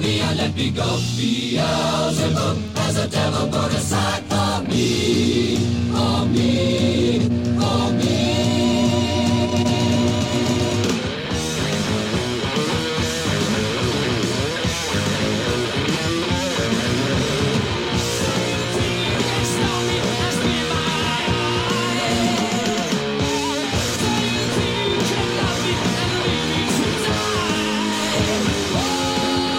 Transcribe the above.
me and let me go. Beelzebub has a devil put aside for me, for me.